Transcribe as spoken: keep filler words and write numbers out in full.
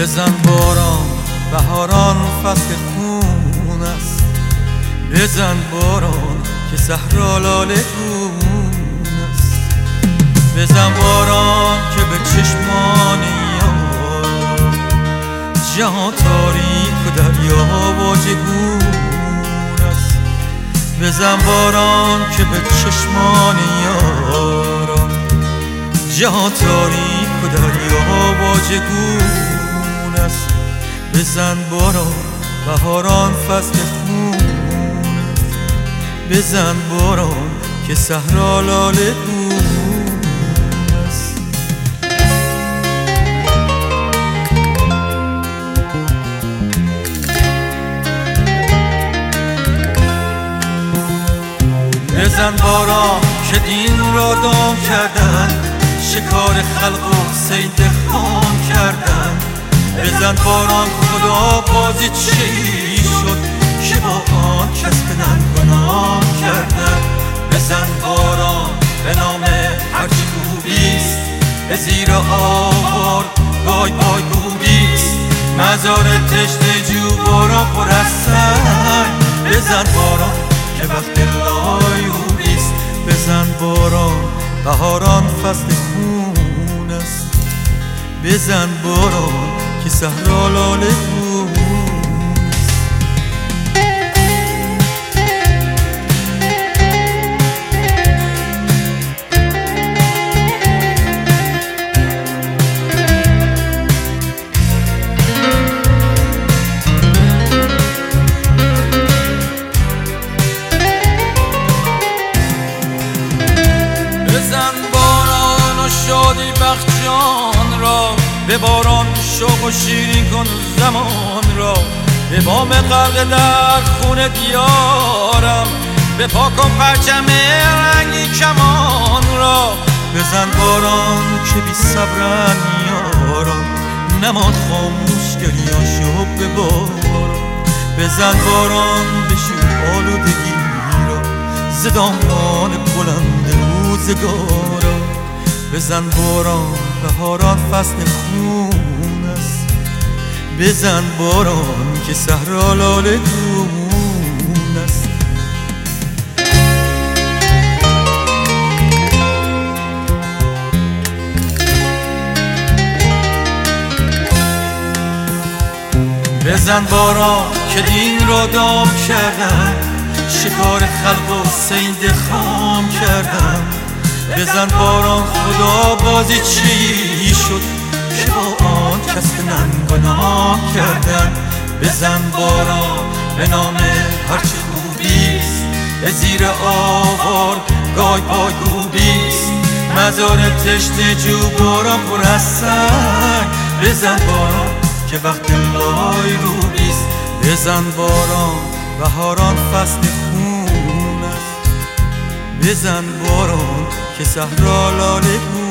بزن باران بهاران فصل خون است، بزن باران که صحرا لاله گون است، بزن باران که به چشمان یار جهان تاریک و دریا واژگون است، بزن باران که به چشمان یار جهان تاریک و دریا واژگون است، بزن باران بهاران فصل خون است، بزن باران که صحرا لاله گون است. بزن باران که دین را دام کردن، شکار خلق و صید خام کردن، بزن باران خدا بازی چی شد که با آن کس بدن گناه کردن، بزن باران به نام هرچی خوبیست، به زیر آوار بای بای گوبیست، مزار تشنه جو باران پر از سنگ، بزن باران که وقت لایوبیست، بزن باران بهاران فصل خون است، بزن باران که صحرا لاله گون است. بزن باران و شادی بخش جان را، به باران شوق و شیرین کن زمان را، به بام غرق در خون دیارم، به پاک کن پرچم رنگی کمان را، بزن باران که بی صبرن یاران، نماد خاموش گریاشو به باران، بزن باران بشور آلودگی را ز دامان بلند روزگارا، بزن باران بهاران فصل خون است، بزن باران که صحرا لاله گون است. بزن باران که دین را دام کردن، شکار خلق و صید خام کردن، بزن باران خدا بازی چی شد که با آن کس من گناه کردن، بزن باران به نام هرچی خوبیست، به زیر آوار گای پای گوبیست، مزار تشنه جو باران پر از سنگ، بزن باران که وقت لای روبیست، بزن باران بهاران فصل خون است، بزن باران که صحرا لاله گون